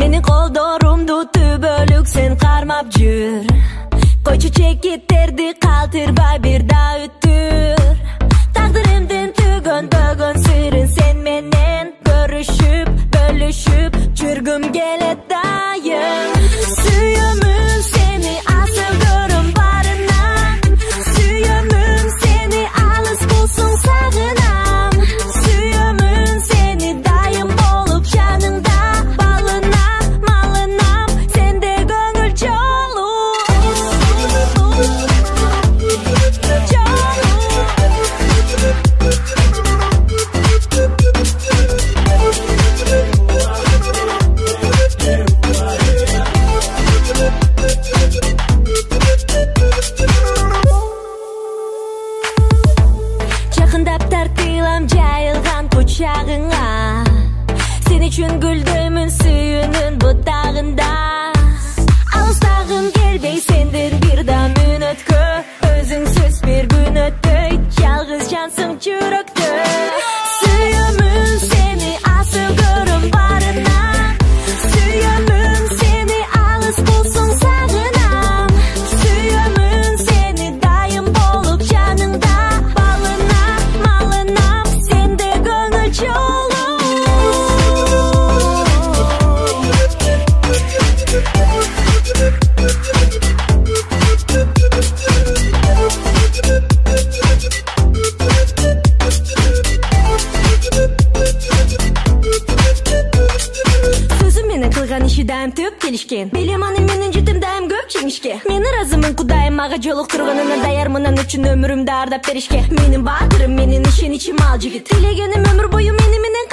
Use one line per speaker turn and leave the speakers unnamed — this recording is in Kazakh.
Meni qo'ldorumdu tübölük sen qarmap jür. Qo'ychi chekitterdi qaltirbay bir da o'ttir. Taqdirimdan tugun bugun sirin sen menen görüşüp bölüşüp jürgüm keletdayım. Suyumum seni asıl görüm barına. Suyumum seni alыс bulsun sağınam. Suyumum seni dayım bolup janыңda. Balınam malınam sende gönül çolu. Жақындап тартылам жайылған құшағыңа. Сен үшін гүлдімін сүйінің бұтағында. Алыстағым келбей сенден бір дам үміткө. Өзіңсіз бір күн өтпей жалғыз жансың жүректе. Сүйемін сені асыл көрім барына. Сүйемін сені алыс болсын сағынам. Сүйемін сені дайым болып жаныңда. Балынам, малынам, сенде көңіл жолу. Сөзім менің қылған іші дайым төп келішкен. Белеманым менің жетім дайым көп жеңішке. Мені разымын құдайым аға жолық тұрғанына даярмынан үшін өмірімді ардап берішке. Менің батырым, менің ішен ішім ал жігіт. Тілегенім өмір бойы менің